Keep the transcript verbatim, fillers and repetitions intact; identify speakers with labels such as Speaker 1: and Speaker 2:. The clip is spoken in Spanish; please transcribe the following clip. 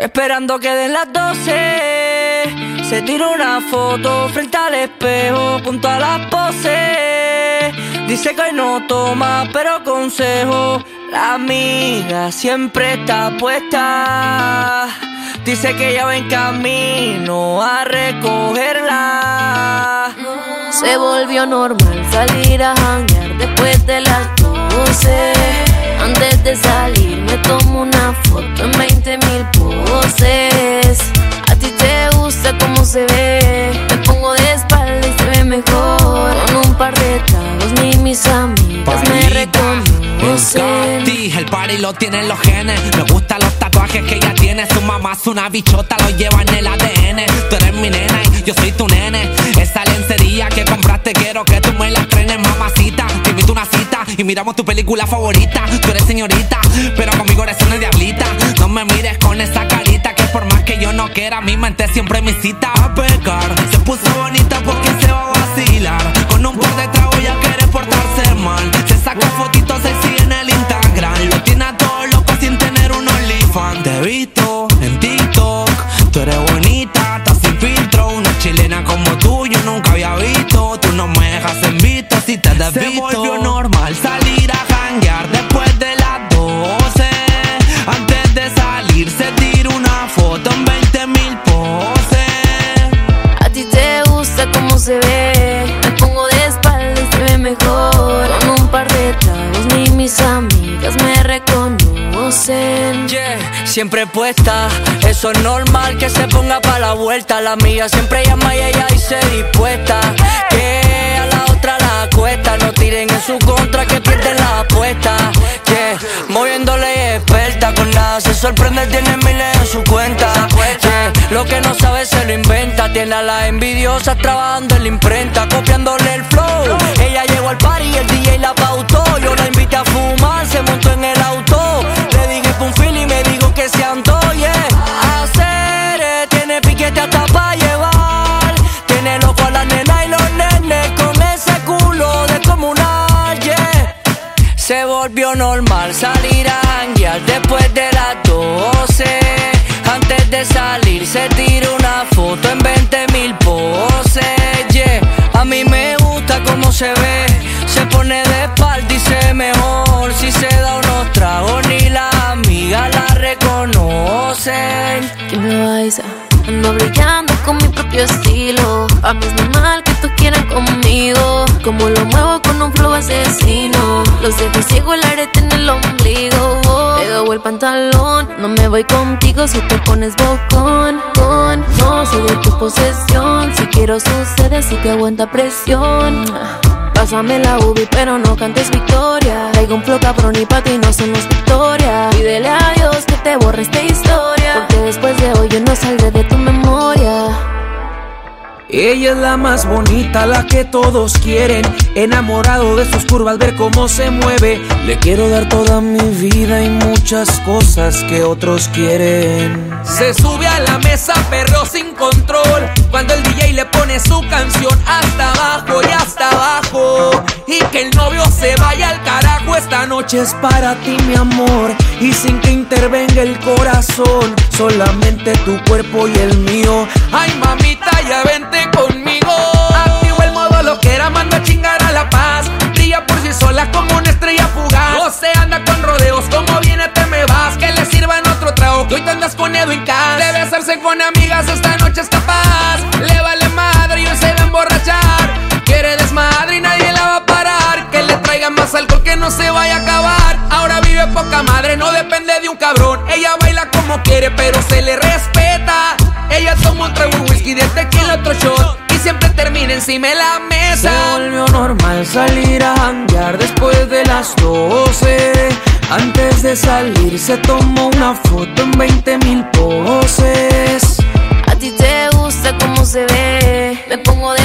Speaker 1: Esperando que den las doce, se tira una foto frente al espejo junto a las poses. Dice que hoy no toma, pero consejo, la amiga siempre está puesta. Dice que ya va en camino a recogerla.
Speaker 2: Se volvió normal salir a janguear después de las doce. Antes de salir me tomo una foto en veinte mil poses. A ti te gusta cómo se ve, me pongo de espalda y se ve mejor. Con un par de tragos ni mis amigas me reconocen.
Speaker 3: El party lo tienen los genes. Me gustan los tatuajes que ella tiene. Su mamá es una bichota, lo lleva en el A D N. Tú eres mi nena y yo soy tu nene. Esa lencería que compraste quiero que tú me la estrenes, mamacita. Te invito a una cita y miramos tu película favorita. Tú eres señorita, pero conmigo eres una diablita. No me mires con esa carita, que por más que yo no quiera, mi mente siempre me incita a pecar. Se puso bonita porque se va a vacilar. Con un par de tragos ya quiere portarse mal. Se saca fotitos sexy en el Instagram. Lo tiene a todos locos sin tener un OnlyFans. Te he visto en TikTok, tú eres bonita, estás sin filtro. Una chilena como tú yo nunca había visto. Tú no me dejas en visto si te desvisto. Se volvió normal salir a janguear después de las doce. Antes de salir se tira una foto en veinte mil poses.
Speaker 2: A ti te gusta cómo se ve, me pongo de espalda y se ve mejor. Con un par de tragos ni mis amigas me reconocen.
Speaker 1: Yeah, siempre puesta, eso es normal que se ponga pa' la vuelta. La amiga siempre llama y ella dice dispuesta. Que a la otra la cuesta, no tiren en su contra que pierden la apuesta. Yeah, moviéndole experta, con nada se sorprende, tiene miles en su cuenta. Yeah, lo que no sabe se lo inventa, tiene a las envidiosas trabajando en la imprenta, copiándole el flow. Ella llegó al party y el D J la pautó. Yo la invité a fumar, se montó en el auto. Le dije pa' un feel y me dijo que se andó, yeah. Hacer, eh, tiene piquete hasta pa' llevar. Tiene loco a la nena y los nenes con ese culo descomunal, yeah. Se volvió normal salir a janguear después de las doce. Antes de salir se tira una foto en veinte mil poses, yeah. A mí me gusta cómo se ve, se pone de espalda y se ve mejor. Si se da unos tragos ni las amigas la reconocen.
Speaker 2: ¿Qué me vais a? Ando brillando con mi propio estilo. A mí es normal que tú quieras conmigo. Como lo muevo con un flow asesino. Los dejo ciego, el arete en el ombligo. Te doy el pantalón, no me voy contigo si te pones bocón. Con, no soy de tu posesión. Si quiero sucede, si te aguanta presión. Pásame la ubi pero no cantes victoria. Traigo un flow cabrón y pa' ti no somos victoria. Pídele a Dios que te borre esta historia, porque después de hoy yo no saldré de tu memoria.
Speaker 4: Ella es la más bonita, la que todos quieren. Enamorado de sus curvas, ver cómo se mueve. Le quiero dar toda mi vida y muchas cosas que otros quieren. Se sube a la mesa, perro sin control. Cuando el D J le pone su canción hasta abajo y hasta abajo. Y que el novio se vaya al carajo. Esta noche es para ti, mi amor, y sin que intervenga el corazón, solamente tu cuerpo y el mío. Ay, mamita, ya vente conmigo. Activo el modo loquera, mando a chingar a la paz. Brilla por sí sola como una estrella fugaz. No se anda con rodeos, como viene te me vas. Que le sirvan otro trago, que hoy te andas con Edwin Cass. De besarse con amigas, esta noche es capaz. Le vale madre y hoy se va a emborrachar. Quiere desmadre y nadie la va a parar. Que le traigan más alcohol que no se vaya a acabar. Ahora vive poca madre, no depende de un cabrón. Ella baila como quiere, pero se le respeta. Ella toma un trago de whisky, de tequila otro shot, y siempre termina encima de la mesa. Se volvió normal salir a janguear después de las doce. Antes de salir se tomó una foto en veinte mil poses.
Speaker 2: A ti te gusta cómo se ve, me pongo de